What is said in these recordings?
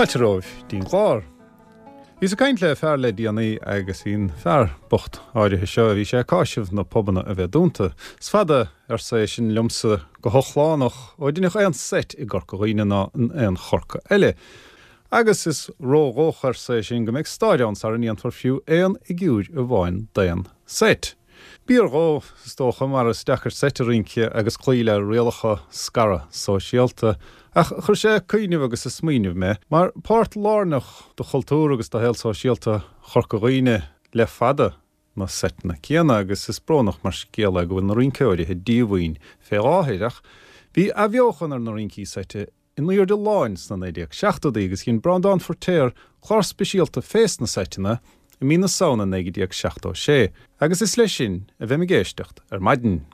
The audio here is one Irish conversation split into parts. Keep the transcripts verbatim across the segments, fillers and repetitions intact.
Táiteróibh dín gláir. Bhí a caint le fear le díanaí agus hín fear bocht áirithe seo bhí sé cáisih na pobanna a bheith dúnta. S fada ar sé sin liomsa go hochláánach ó dúnach éon set i gcorcaíine ná an chorca eile. Agus is róghóchar sé sin go méid stáideáns ar an íon fiú éon i gúr a bháin daon set. Bíar ró stócha mar a stechar setarince agus clíile réalacha scara sóisialta ach chur sé cuiineh agus is smíineh me, mar páirt lárnach do chultúr agus do héil sóisialta chorcaíine le fada na setna céanna agus is brónach mar scéala go bhfuil na rincéirithe díomhaoin fé áthaireach. Bhí a bheochan ar na rincí sete in líor de láins na éideag seachtaí agus cinn brandán fortéir chlár speisialta fés na setina i mí na saona néigeíag seachtó sé, agus is lei sin a bheith me géisteacht ar maidin.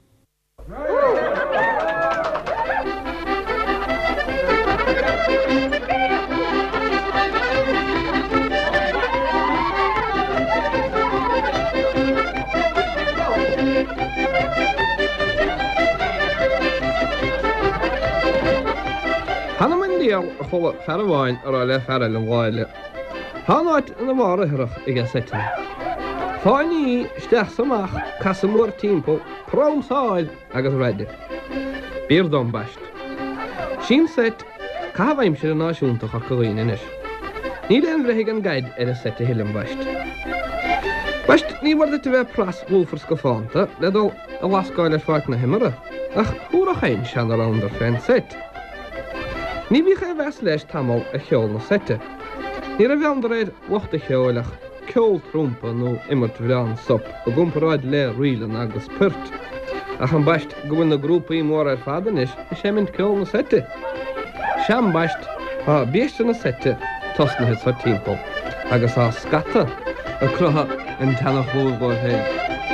Hanna man díal a chola ferahhain ar a le feril an bháile. Hánáid an bhara hirach i g setin. Fáinní steach samach cas mór timppó prómsáid agus réide. Bír dom beist. Sin set cabhaim sé an náisiúnta chorcaíine inis. Ní an bhreigh an gaid ar a sete hilim beist. Beist ní bhar te bheith pras bhúfars go fáanta le dul a lascáil ar fáic na himara, ach thuair a chain sean ar an féin set. Ní bhí ché bheits leis tamil a cheol na sete. Ní a bhean réid wachta cheolach ceol trúmpa nó immert bhreán sop go gúmparáid le rialan agus purt. Ach an baist go bhfuil na grúpaí mór ar fadanis i sé mint ceol na sete. Sean baist á bíiste na sete tosnathe sa timppó agus á scata a crutha an tanna húlbór héin.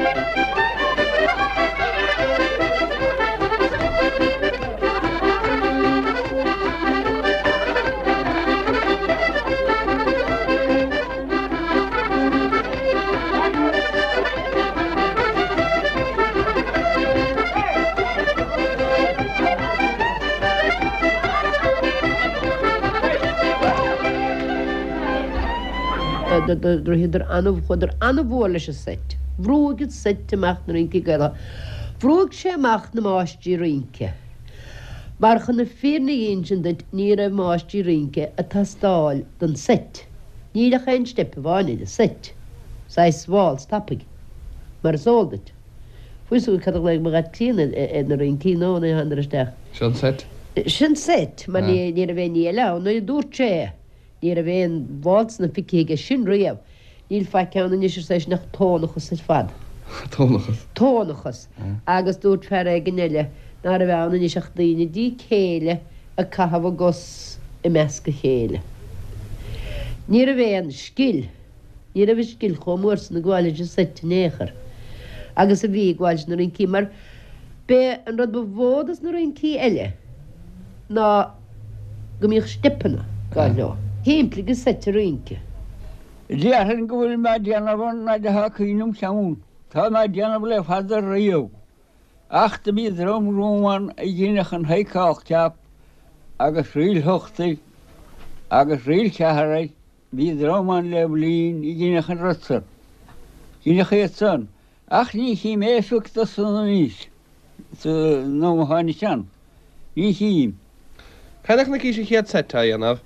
Idir anmh chuidir anmhla se set. Bhrógad setteach na rinci gaile. Bhróg sé amach na máistí rince. Mar chun na féna dhéon de ní a máistí rince a tastáil don set. Ní a chéin steppe bháine de set. Sa sháil tapig. Mar sóldait. Fuisú cad le mar tíine na rincí nó na handrasteach. Sin set? Sin set, mar ní a bheith ní le, nó i dúr sé. Níar a bhéon bháils na ficéige sin riamh, níl fe ceanna níos séis nach tónachas sa fad. Tónachas? Tónachas. Agus dúirt fer ag gnéile, ná a bheanna níos ach daoine dí chéile a cahabh agus i measca chéile. Níar a bhéon scil, níar a bhí scil chomúrs na gháileide sete néchar. Agus a bhí gháil na rincí, mar be an rud bhódas na rincí eile, ná go míoch steppanna gáil leo. Hempli go sete rince. Déarthan go bhfuil me déanamhan na de hacaínum seún. Tá me déanamh le fada riamh. Ach de bhí drom rómhain i dhéanach an haicáach teap agus riil thuchtaí agus riil ceathraid bhí dromhain le blin i dhéanach an rotsar. Dhéanach éad san. Ach ní hím éifeachta sanna níos. nó hána sean. Ní hím. Cainach na cíise chéad seta dhéanamh?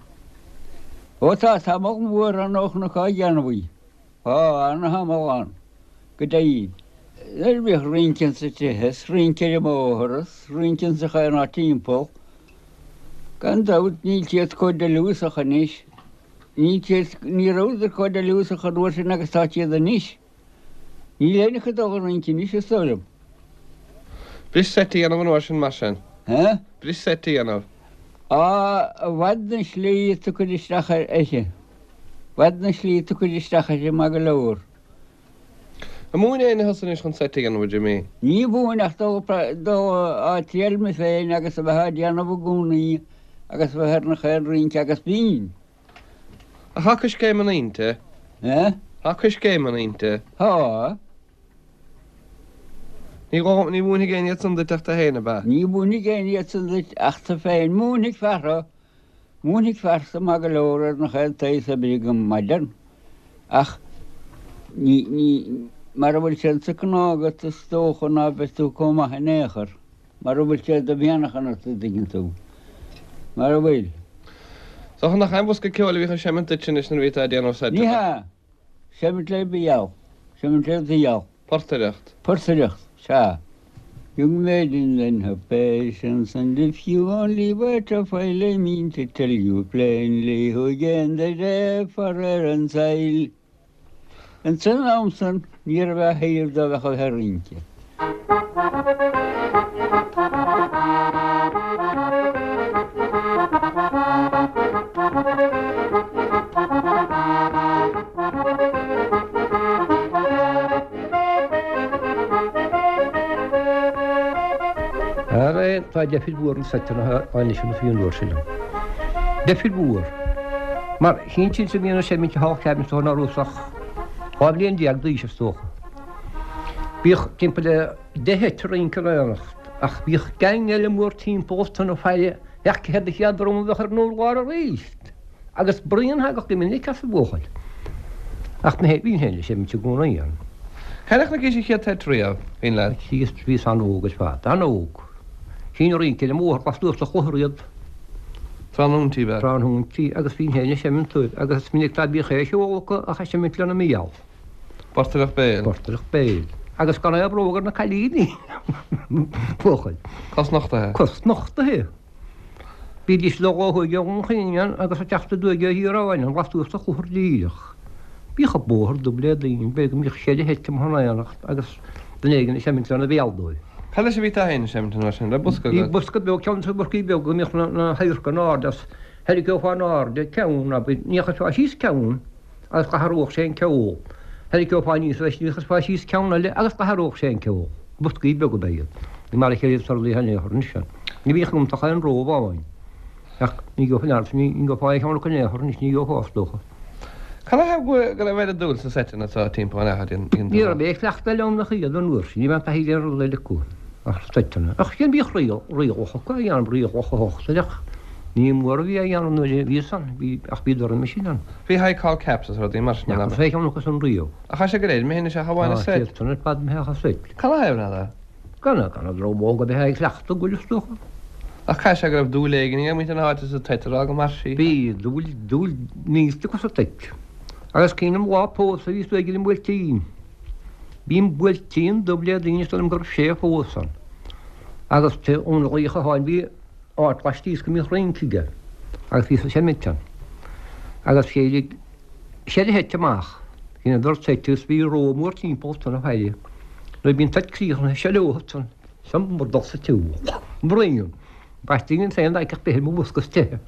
Ó tá tá mo mór an óch na cá dhéanamhaí. Á anna hamáin go daon. Er bhíh rincin sa tithes, rincin am óthras, rincin sa chair ná timppó. Gan dát ní tíad chuid de luús a chaníis. Ní ní róidir chuid de luús a chuúir sin agus tá tíad a níis. Ní léna chu dó rincin níos is solam. Bris setaí anamh an sin mar sin? Hé? Bris setaí anamh? Á bhhaid na slí tu chud isteach éise. Bhhaid na slí tu chud isteach sé má go leabhar. A múna éana hosan is chun setaí anamh de mé? Ní bhúnach dó á trialmi féin agus a bheit déanamh gúnaí agus bheit na chéir rince agus bín. A hacas céim an aonta? Hé? Hacas céim an aonta? Há. Ní ní bhúna géine san de teachta héna ba? Ní bhúna géine san de achta féin múnig ferra Múnig fersa má go leir na chail taéis a bí go maidan ach ní ní mar bhfuil sé sa gnágat is tócha ná beú comma néchar, mar bhfuil sé a bhéanachan tú digin tú. Mar bhfuil. So nach chaim bus go ceáil bhí semanta sin is na bhí a déanamh sa. Ní ha semint le bíá, semint le bhíá. Portaireacht. Portaireacht, se. Young maiden then her patience, and if you only were to file, I mean to tell you plainly who again the day for her and sail. And son Amson, near a hair of the herrinke. Ara tá defil búr an setna aine sin fiún úr sin. Defil búr. Mar hín sin sem mína sé minn há cebn tó na rúsach. Háblíon diag dí se stocha. Bích timp de dehe trin kalacht. Ach bích gang ele mór tím postan og feile. Ach het ik ja drom we er nul war reist. Agus brian ha gach min ik af bochel. Ach me het wie hele sem te go aan. Chéach na gé sé chéad tríomh hín le. Sí ví an ógus fa. An óg. Hín rin ke mór pas dústa chohriad. Tránúntí be. Tránúntí agus hín hele sem tú agus min ik tá bí chéisi óga a sem mit lena míá. Portaireacht béil. Portaireacht béil. Agus gan a brógar na chalíní. Bochel. Cos nachtathe. Cos nachtathe. Bídís leáú gean chéan agus a teachta dúige híráin an wasústa chuthir líach. Bícha bóthir do bléadlín be go mí chéile heitim hanaíanacht agus den éigen sem lena bhéaldói. Chaile sé bhí hain sem sin le busca. Í busca be cean sa burcí be go mích na heirca nádas helik go fá ná de ceún a nícha fá síos ceún agus chathróch sé ceó. Helik go fá níos leis níchas fá síos ceanna le agus chathróch sé ceó. Buscaí be go béiad. Ní mar chéad sar lí haine horn sin. Ní bhíh gom tacha an róbháin. Ach ní go finart ní go fá cheanna go néhor ní ní go hástocha. Can ha go le bhéidir dúil sa setin atá timp an ahad in. Ní a bé fleachta leom nach chiad an nuair sin, ní ben hí le le leú ach steitena. Ach chéan bích riío riíocha go an bríocha hochtaileach. Ní mór bhí an nu ví san bhí ach bíidir an meisian. Bhí haá caps a dí mar na fé anachchas an río. A cha sé go réid ména se haháinna sé. Tuna bad mecha sé. Can hebna? Ganna ganna dromóga be ha fleachta goilestocha. A cha sé go dúlégan í mí an áit a teitar a mar sí. Bí dúil dúil níos go sa teit. Agus cínam lápó sa vís begin im builtíín. Bím builtíín dobliad línistal am gur sé fósan. Agus te ónlaícha háin bí átlastís go mí réintige. Agus ví sé mitan. Agus chélig sé hette maach. Hína dor teitus bí rómúr tín póstan a heile. No bín teit críchan sé leótan. Sam mor dosa tú. Bríún. Bastígin sé ag be mú muscas te.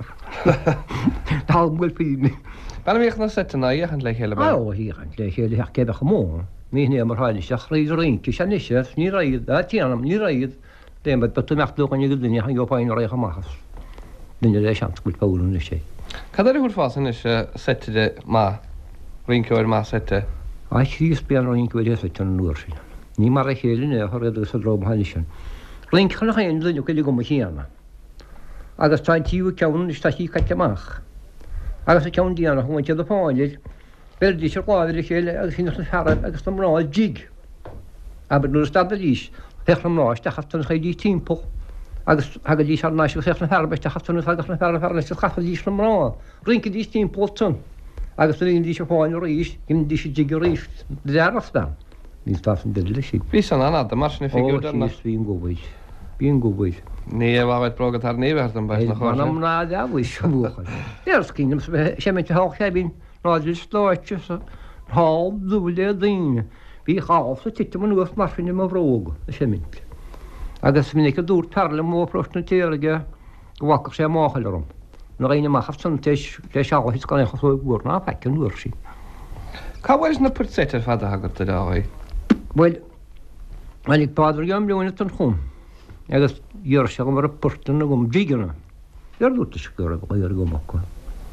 Tá bhfuil fíni. Ban bhíoch na setna íchan le chéile. Á híchan le chéile heach cébe mó. Mí né mar háile seach réidir réinci se níise ní raid a tíanam ní raid dé be tú mechtú an go duine an gopáin récha machchas. Dunne lei seansúil fáún sé. Cadar chuúr fásan is setide má riceir má sete. Á síos bean roiincuir sé an nuair sin. Ní mar a chéileine a choréidir sa drom haile sin. Rinchanna chéin duine go go chéanana. Agus tá tíú ceann is taí caiiteach. Agus a ceann díanana chuin tead a fáilir, berdí sé gláidir chéile agus sin na ferad agus am rá jig. Aber nuair stab a lís, fech am ráis de chaftan chéidí timppó, agus agad lís ar náis fech na ferbeis de chaftan agus na fer fer leis chafa lís am rá. Rinca dís timppótan, agus a líon dí sé fáin rís, gin dí sé jig ríft dearachstan. Nís tá an didir sí. Bhí san anna a mar sinna fiú darna. Bhíon gobuid. Bhíon gobuid. Ní bhhaid brogad ar níhart an bheit nach Manam ná dehhaid se bhuachan. Dears cínim sé me há chebín ráidir sláite sa há dúile daine. Bhí cháfa tiite man nuas mar finnim a bhróga a sé mint. Agus minic a dúr perla mó prosna téige go bhhacha sé máchailm. Na réine machchaf san teis le seáhis gan echa fóig búr ná fecin nuair sí. Cáhhair na puirtéitir fada agat a dáhaid? Well, well ik padr jam leúine an chum. Agus dhear se go mar a puirtan a gom ddíganna. Dear dúta se gur a ar gomachcha.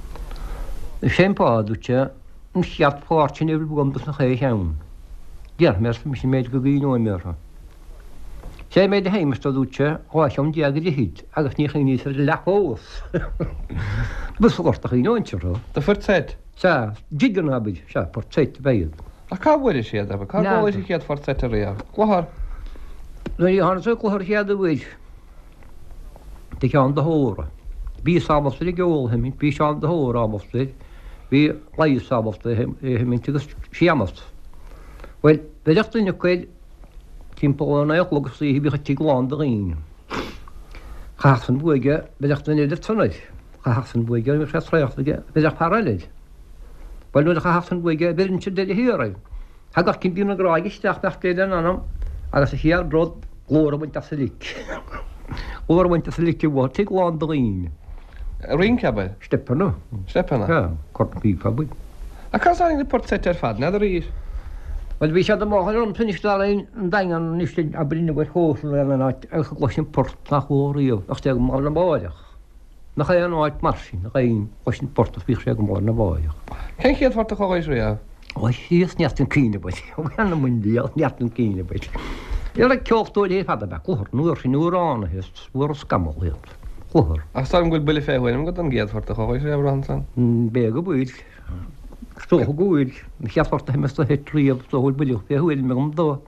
sé páúte an cheap páirtin éhil gompas na ché cheann. Dear mes mis méid go bhí nó métha. sé méid a héimiste dúte háisiom deagad i híd, agus ní ní leós. Bus gorta í nóinteró. Tá fortset. Se digan abid se portréit beid. A cáhfuir siad a cáhfuir chéad fortset a réamh. Chláthar. Na í hána chláthir chead a bhuiid. Tá cean de hóra. Bí sábasta i ggheol himmin, bí seán de hóra ábasta, bí leiú sábasta himmin tugus siamast. Well, beidirtainine chuil timpána agus í bí tí gláán de rion. Chasan buige beidirtainine de tunid. Chasan buige mar sé tréachtaige beidir paralid. Well nu a chasan buige beidirn si de híraid. Hagach cin bína gráigisteach nach déile anam agus a chéar brod glóra buint a salíc. Glóra buint a salíc bhá tí gláán de rion. Ring cabbe? Steppanú. Steppanna? Ja, cort pífa buid. A cásáin na portset ar fad, neidir ír? Wel bhí sé do máil an tunistáin an dagan níostin a brína bhfuil hósla le náid echa gluisin port nach hóíomh ach te go mar na báideach. Na cha an áid marsin, na chaon gluisin port a bhí sé go mar na báideach. Cén chéad forta choáis réamh? Ó síos neart an cíine buid, bhena muindíal neart an cíine buid. Iar le ceochtúil é fada be chluthir, nuair sin nuarána hist, bhuair scamal héad. Chluthir. Ach stáim gúil buile féhhain, go an géad forta choáis réamh ransan? Bé go buid. Sto gúil, na cheadforta heimesta he tríomh tóhfuil buileach fé bhfuil me gom dó.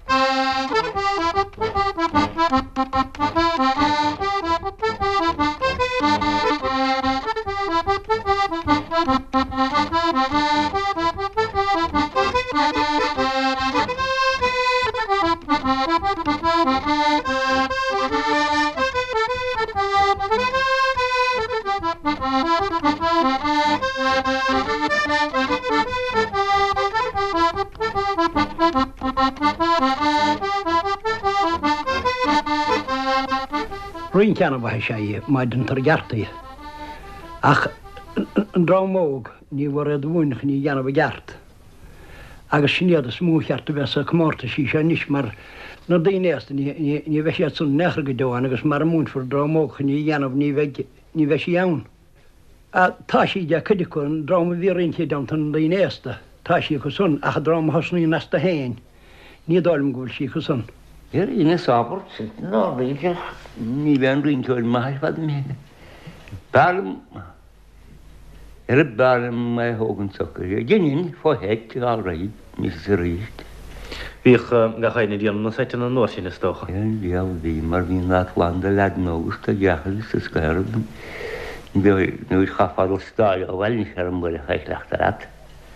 Rwy'n ceanna bhaith sé maid an targeartaí. Ach an drámóg ní bhar a bhúnach ní dhéanamh geart. Agus sinnéad a smúcheartta bheits a cmórta sí sé níos mar na daonéasta ní bheith sé san nechar go deáin agus mar mún for drámóg ní dhéanamh ní bheith sí ann. A tá sí de chuide chu an dráma bhí rintí dam an daonéasta. Tá sí chu sun ach a dráma hasnaí nasta héin. Ní dálim gúil sí chu sun. Er ine sábart ná réige ní bhean rinteil mai fad mé. Ballm er ballm mai hógan sokur. Ginin fá heit á raid mis ríist. Bhích ga chaine díana na saitin an nóir sin is tócha. An bhíal bhí mar bhí nachlanda leag nógus a deachal sa scair. Nuair chafadal stáil a bhhail ní ar an bhfuil a chaitleachtarát.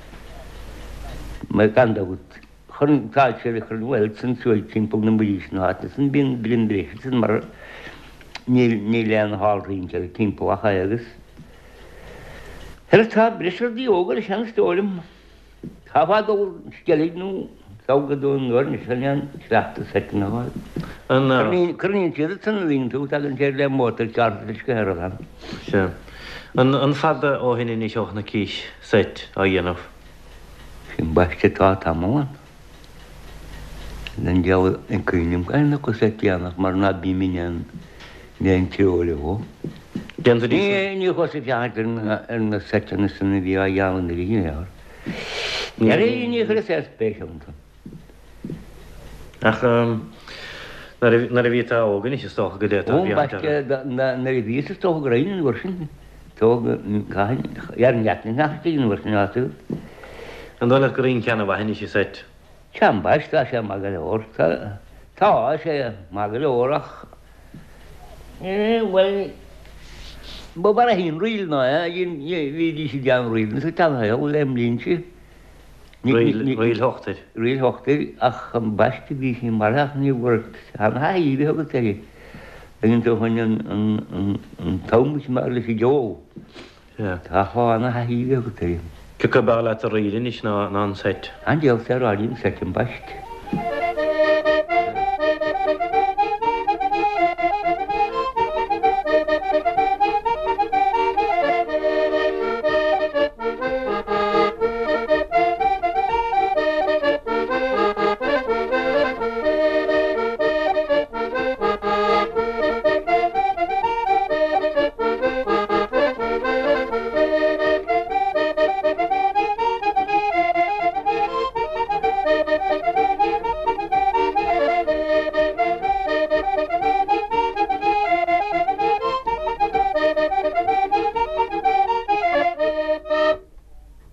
Mai gandagút chun táil sé chun bhfuil san suaid timppó na bhís ná san bíon blindréis san mar ní lean hall ríte timppó a chagus. Her tá brisir dí ógur sean stólim. Chafadal skelighnú Ságadún gurni sean sleachta setina bhil. Curnín siad san lín tú an téir le mótar chartas go head. Se. An fada ó hinna ní seoch na cíis seit á dhéanamh. Sin baiste tá tamáin. Den deall an cúnim gailna go seitianach mar na bíimian néon teola bhó. Ní chusa fiátar ar na seitena sanna bhí a dheanna í dhéar. Ar é ní chu sé spéisiúnta. Ach na a bhí ógan is tócha go déta. Ó baiste na a bhí is tócha go réine bhar sin. Ar an neatna nach tíon bhar sin áú. An dóna go réon ceanna bhaine sé seit. Tean baiste sé mag leor. Tá sé mag leorach. Bhfuil Ba bara hín riil ná bhí sé dean riil, sa tan heil lem lín si. Riil hochtaid. Riil hochtaid ach an baiste bhí sin marach ní bhar an haíbhí go teige. Agin tú chuin an tomgus mar le sé deó. Tá chána haíbhí go teige. Cu go bail a riilin is ná an seit. An deal sé ráín seit an baiste.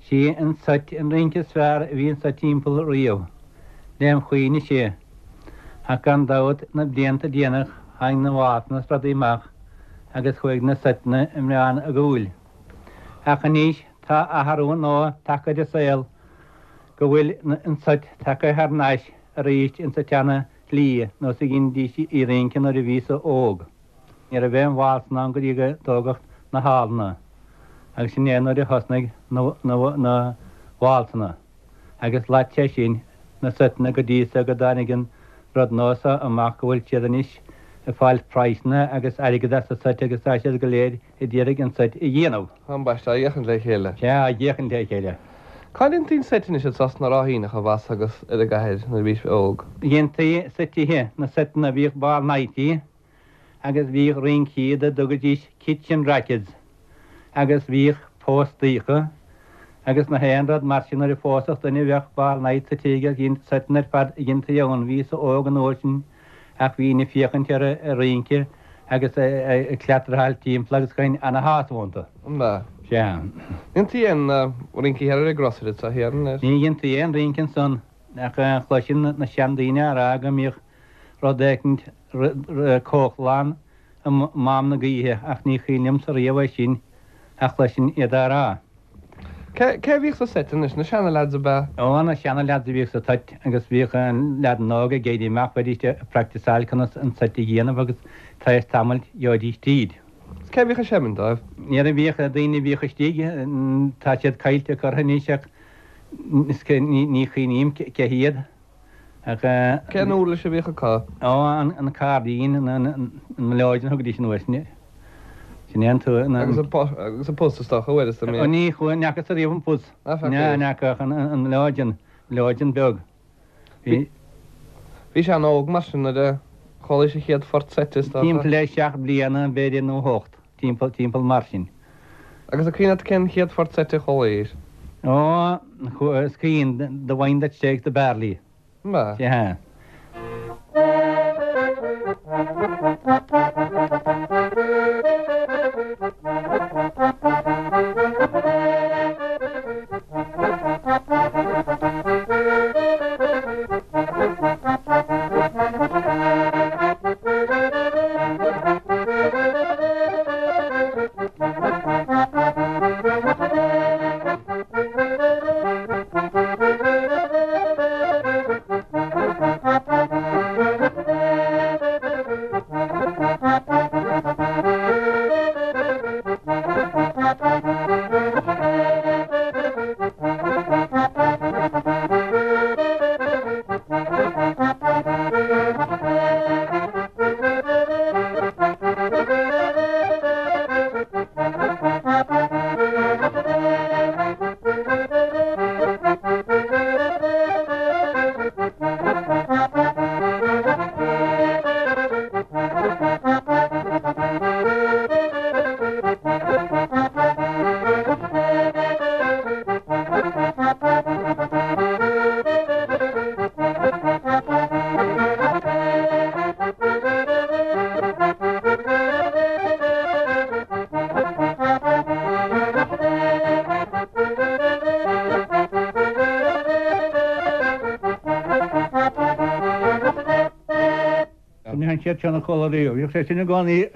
Sí an sat an rinke sfr hín sa timppel riamh. Léim chuoine sé. Ha gan dát na blianta déanaach hain na bhána stra íach agus chuig na sitna im leán a gúil. Acha níos tá athún nó take de saoil go bhfuil an sat take th náis a réist in sa teanna lí nó sa gin dí í récin ar a ví óg. Ar a bhéim bhásna go ige dógacht na hána. agus sin éanaar i thosnaigh na bhálsanna. Agus láte sin na sitna go díos a go dáigen rud nósa amach go bhfuil tíadanis a fáil praisna agus aige sa site agus áisiad go léir i ddíirigh an site i dhéanamh. An baiste a dhéchan le chéile. Te a dhéchan le chéile. Cáilíonn tín sitin is sas na ráhína a bhas agus i a gaiid na bhís óg. Dhéantaí sitithe na sitna bhíh bar naitií agus bhíh rincíad a dogadís kitchen rackets. agus bhíh póstícha agus na héanrad mar sin ar i fósach duna bheoh báil naid sa tíige gin sitnar fad ginta dhéann ví a ógan ósin ach bhí na fiochan tear a réince agus cleatarthail tímpla agus chuin anna háasmhanta. Ba. Sean. Intí an rinci hear a grosid a héan. Ní ginta éon rincin son ach chluisin na seandaine ar aga míoch rodécint cóchláán mám na gaíthe ach ní chilim sa riamh sin ach lei sin iadrá. Cé bhíh sa sitin is na seanna lead a be? Ó na seanna lead a bhíh sa tait agus bhíh an lead nága géidirach bhíte practisáilchanas an sati dhéanamh agus táis tamil jódí tíd. Cé bhíh a semin dáibh? Níar a bhíh a daoine bhíh stíige tá siad caiilte chuníiseach ní chiníim cehiad. Cé nóla sé bhíh aá? Ó an cádaín an leáidin thug dí sin nuisne. agus a postach bhfuil mé. ní chuin neachchas a riomh pus neach an leáidin leáidin beg. Bhí se an óg mar sin de chola sé chéad fort setis. Tím lei seach bliana béidir nó hocht timppel timppel mar sin. Agus a chuine cin chéad fort sete choléis. Ó scín de bhain that shakes the barley. Ba. Ja. Tena choíú. Io sé sinna gáí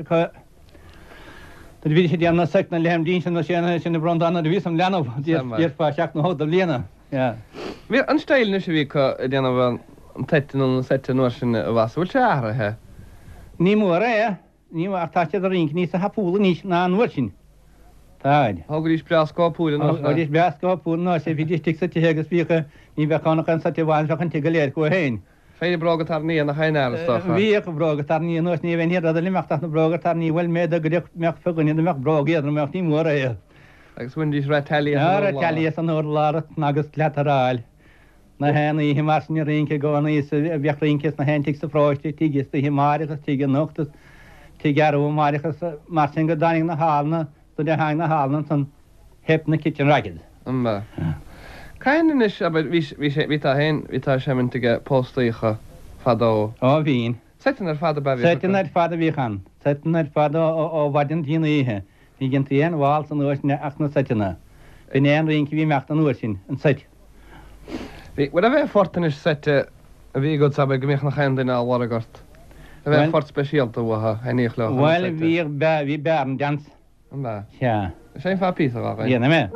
ví sé déanna sena leim dín sin séna sinna brandánna ví am leanamh díirpá seach na hóda léana. Bhí an steil nu sé bhí déanamh an tetain an sete nó sin a bhas bhfuil se áirithe? Ní mór é ní táte a ring níos a hapúla níos ná anhfuil sin. Táid. Thguríos beascápúla ís beascápú ná sé bhí dtí sa tegus bícha ní bheánach an sa bháilach an tuige léir go héin. Féidir bragadtar ní na hainesta. Bhí go bragadtar ní nó ní bhéon a limeachta na bragadtar ní bhfuil méad a go meach fuganní na meach bragéad na meach ní mór é. Agus bhain ra talí talí an ó lára agus leataráil. Na héna í mar sin rénce gána bheach rincas na hentic sa fráiste tígus a himáirichas tí nótas tí gearú máirichas mar sin go daing na hána do de hain na hána san hep na kitchen ragged. Amba. Caian is ví a hen vítá semintige póstaícha fadó. Ó bhín. Setin ar fada be. Setin ar fada bhíchan. Setin ar fada ó bhadin tína ihe. Ní gin tíon bháil san uisne ach na setina. in éan rionci bhí mecht an uair sin an site. Bhfuil a bheith fortan is sete a bhí go sab gomich nach chan duine áhhar agart. A bheith fort speisialta bhtha haíoch le. Bhil bhí bhí bearn dans. An bheith. Cheá. sé fá pí a bhá. Dhéana mé.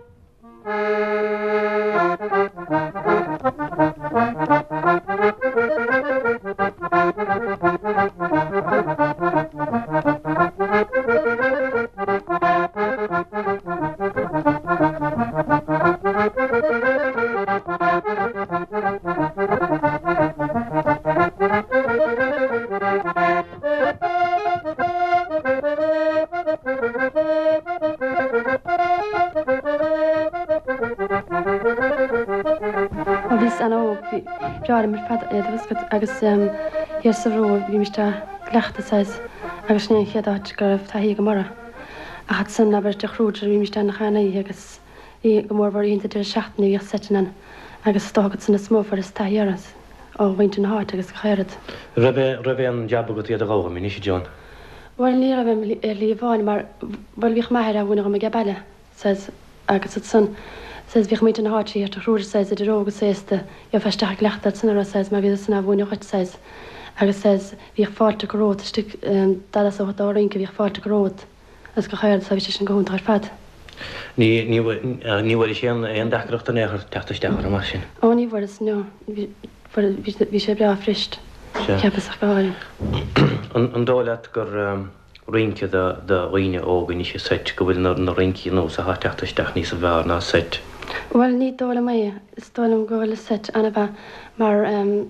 agus hir sa bhró bhí miste leachtasáis agus sné cheadáit go raibh taí go mara. A chat san aber de chrúidir bhí miste na chanaí agus í go mór bhar ionta de seaachna bhíoh setanan agus stágad sanna smófar is taíaras ó bhaint an háit agus chéad. Rabé an jabba go tíad a gáha mí sé John. Bhil ní a bheith lí bháin mar bhil bhíh maithir a bhúna go me gabbaile agus san. Says bhíh míid an hátíí ar chrúir says a rógus sésta i feisteach leachta sanna says má bhí sanna bhúine chuid says agus says bhíh fáte gorót stu dalas ó árinca bhíh fáte gorót as go chéir sa bhí sin gohún ar fad. Ní níhfuil sé an dachreacht an éair tetaisteachar mar sin. Ó ní bhar nó bhí sé bre frist cepas gáin. An dólaat gur rinke de roiine ógan ní sé seit go bhfuil na rincí nó a teachtaisteach ní sa bhar ná seit. Well ní dóla mé is dólam go bhfuil set anna bheith mar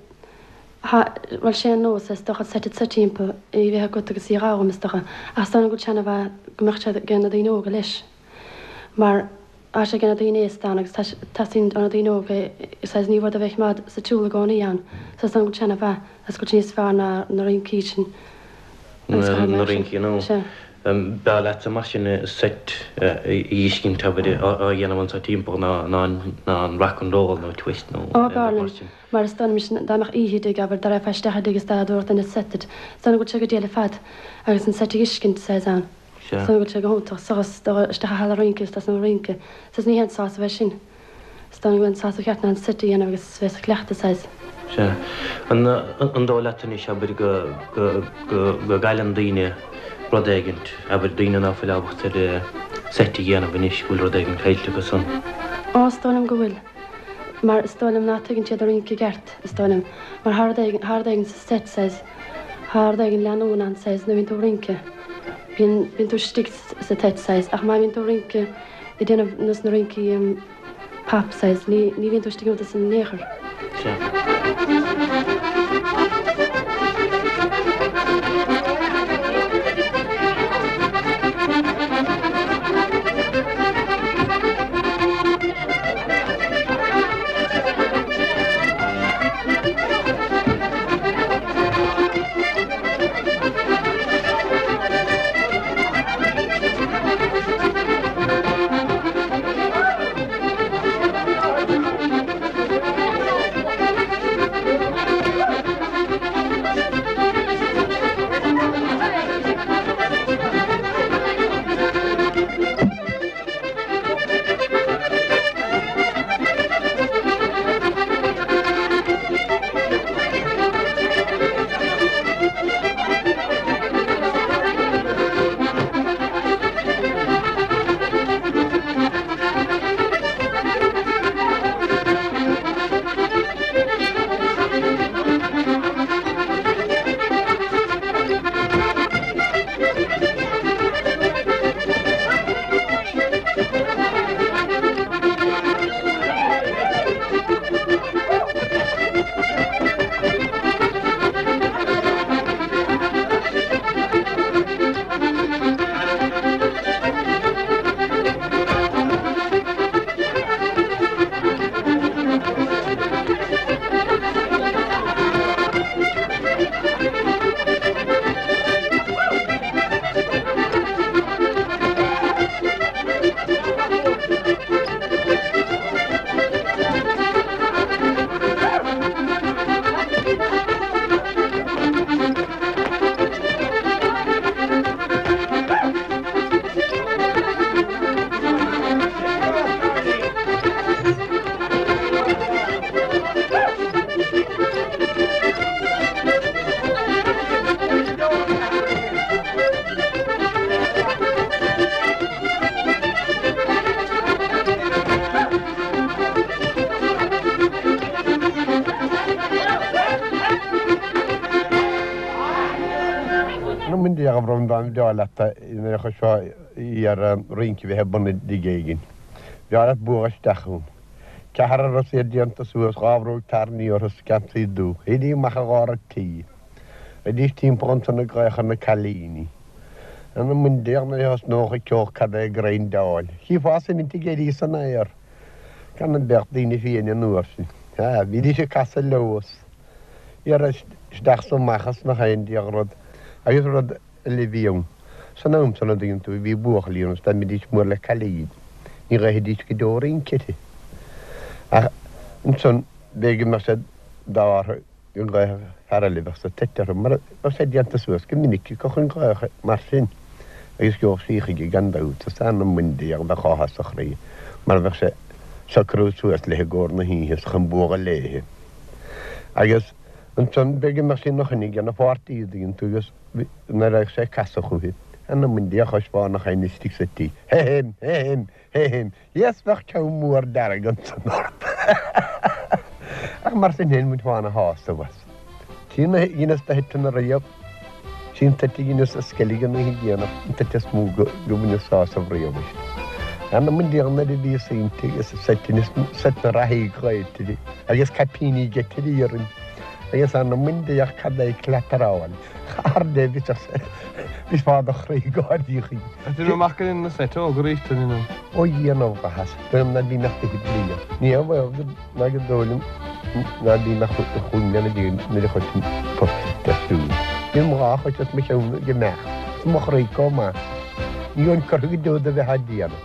bhil sé nó is docha set sa timp i bheitthe go agus í ráham is docha a stanna go sena bheith gomeachte gna daóga leis. Mar a sé gna daoine stan agus tasín anna daóga is níhhar a bheith mad sa túla gáí an, sa stan go sena bheith as go níos fear na rincí sin. na rinci nó. Be le mar sin set ícinn tabide a dhéanamhan sa timppó ná an racondóil nó twist nó. Á mar stan dáach íhiide a bhar dar feistecha agus staúirt in setid, Sanna go go déile fad agus an set iscinint sé an. Sanna go go húntaach sosta hall rinke tas nó rinke, Sas ní hen sá bheith sin. Stan goin sá cheartna an sití ana agus bheits cleachta sais. Se an dó letaní se bud go gailan daine rodéigent a bud daine ná fi lehacht de setí dhéana bhanis bhfuil rodéigent héilte go san. Á stálam go bhfuil, mar stálam nátuigen siad a rinci gert stálam, mar hardaigen sa set sais, hardaigen leanún an sais na vín tú rince. Bhín tú stict sa tet sais, ach má vín tú rince i déanamh nus na rinci pap sais, ní vín tú stigúta san néchar. mundi ag brom dam dalata in e chosha iar rinki vi hebon di gegin. Jarat buas tachun. Cahar ros edianta suas gavro tarni or skapti du. Idi machagara ti. Idi team ponton grech na kalini. En dan mundi ag na has nog kjok kada grein dal. Hi fasen inte gedi sanair. Kan en bert dini fien nuorsi. Ja, vi di se kassa los. Iar stach so machas na hein di agrod. Agus rod levion. Sanam sana ding tu vi buachlion sta mi dis morle kalid. Ni rehedis gedorin kete. Ah, son bege masad dawar yung gaya harali basta tetter mar basta dianta suas keminik ko khun gaya marsin. Agus go fiige giganda ut sta na mundi ag da kha sakhri. Mar basta sakru suas le gorna hi hes khambuga le. Agus son bege masin noch ni gana party ding tu gus na ra se kassa khuhi. Anna mundi ag khashba na khain stik setti. Hem hem hem. Yes vach kau moor dargant sonor. Ag marsin hen moet wana haasta was. Sina inas ta hitna rayab. Sin tati inas askeligan hi gena. Tati smugo gubna sa savriyab. Anna mundi agna di sinti is settinis setna rahi greiti. Agas kapini getidi yerin. Agas anna mundi ag kada klatrawan. Harde bitas. Bis vader grei gadi gi. Ydyn nhw'n macen yn y set o grych dyn nhw? O ie no gahas. Dyn na di na hydlia. Ni a fo na gydolim na di na chwynna na di na di chwyn postita stŵn. Ni'n mga achos at mi siawn gymach. Mo grei go ma. Ni o'n cyrgu dod y fe hadi ano.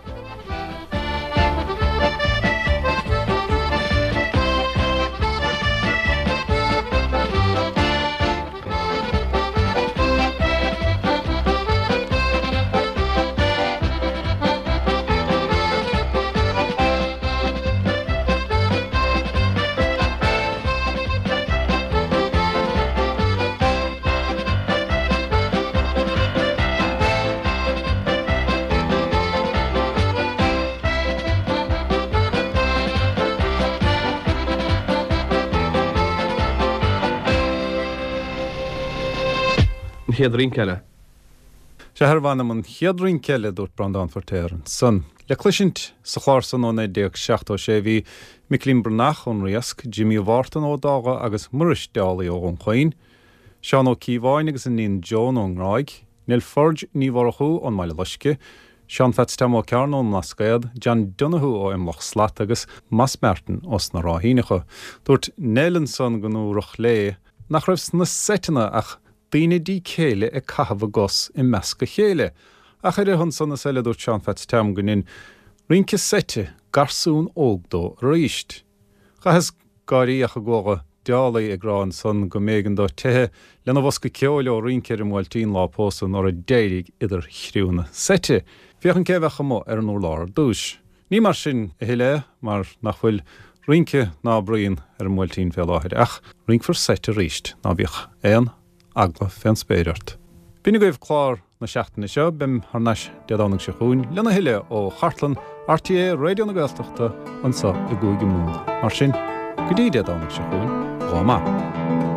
Hedrin kelle. Seharvan man hedrin kelle dort brandan forteren. Son le klishint sa kharson on edik shachto shevi Miklin Brnach on risk Jimmy Wharton o daga agus murish dali o on khoin. Shano kivainigs in John on raig. Nil forge ni warchu on malashke. Sean Fatstamo Carn on Nascad, Jan Donahu o Emloch Slat agus Mas Merton os na rahinicha. Dort Nelenson gnu rochle nach rifs na setna ach Bine di chéile e cahabh gos i mesca chéile. Ach er hon son a sele dúr Sean Fatstam gunin rinke sette garsún ógdó ríist. Chahas garí ach a góga deala i grán son go mégan dó tethe lena bosca ceoile ó rinkeir im bhiltín lá pósan or a déirig idir chriúna sette. Fiachan céhhecha mo ar an úr lár dúis. Ní mar sin a hiile mar nach bhfuil rinke ná brion ar an bhiltín fé láthir ach rink for sette ríist ná bhíoch éan agla fen spéirt. Bína goibh clár na seachtainna seo bim ar neis deadánaigh se chuún lena hiile ó Chartlan R T A Radio na Gaeltachta ansa i gúige múl. Mar sin, go dtí deadánaigh se chuún, gá maith.